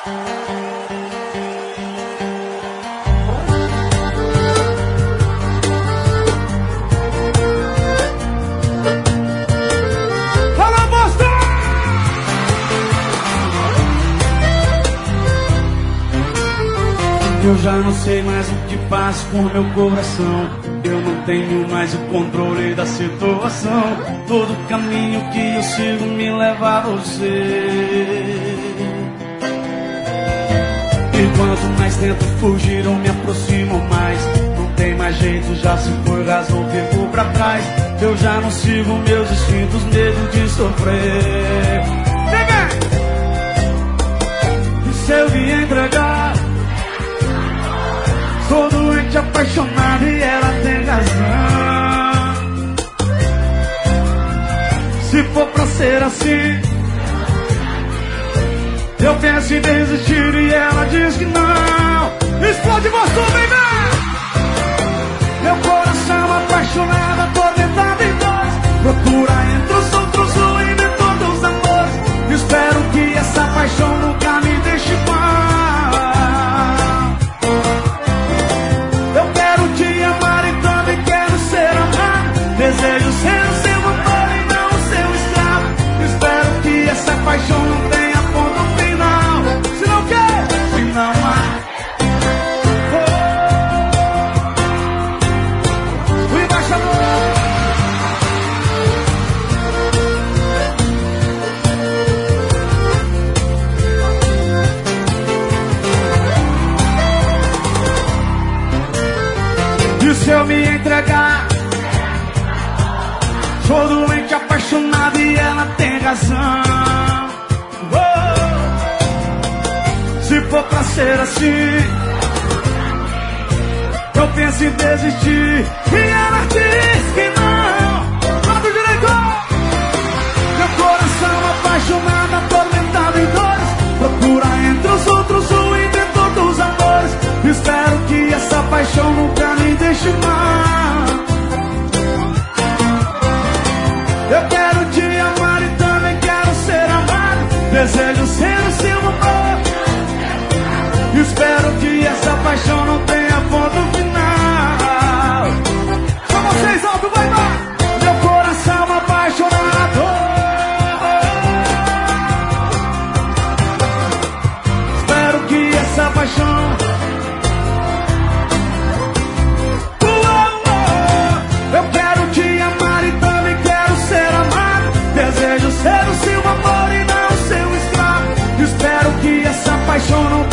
Eu já não sei mais o que faço com meu coração. Eu não tenho mais o controle da situação. Todo caminho que eu sigo me leva a você. E quanto mais tento fugir, eu me aproximo mais. Não tem mais jeito, já se foi, razão, ficou pra trás. Eu já não sigo meus instintos, medo de sofrer. E se eu me entregar? Sou doente, apaixonado e ela tem razão. Se for pra ser assim, eu penso em desistir e ela diz que não. Explode você, baby! Meu coração apaixonado, atormentado em dores. Procura entre os outros o inventor dos amores. Espero que essa paixão nunca me deixe mal. Desejo ser o seu amor e não o seu escravo. Espero que essa paixão não tenha ponto final. Se não quer, se não há. O embaixador. E se eu me entregar? Sou doente, apaixonado e ela tem razão. Se for pra ser assim, eu penso em desistir e ela diz que não. Lado direito! Meu coração apaixonado, atormentado em dores. Procura entre os outros o inventor dos amores. Espero que essa paixão nunca me deixe mal. Eu quero te amar e também quero ser amado. Desejo ser o seu amor. Espero que essa paixão não tenha ponto final. Com vocês, alto, vai lá! Meu coração apaixonado. Espero que essa paixão... Eu quero te amar e também quero ser amado. Desejo ser o seu amor e não o seu escravo. Espero que essa paixão não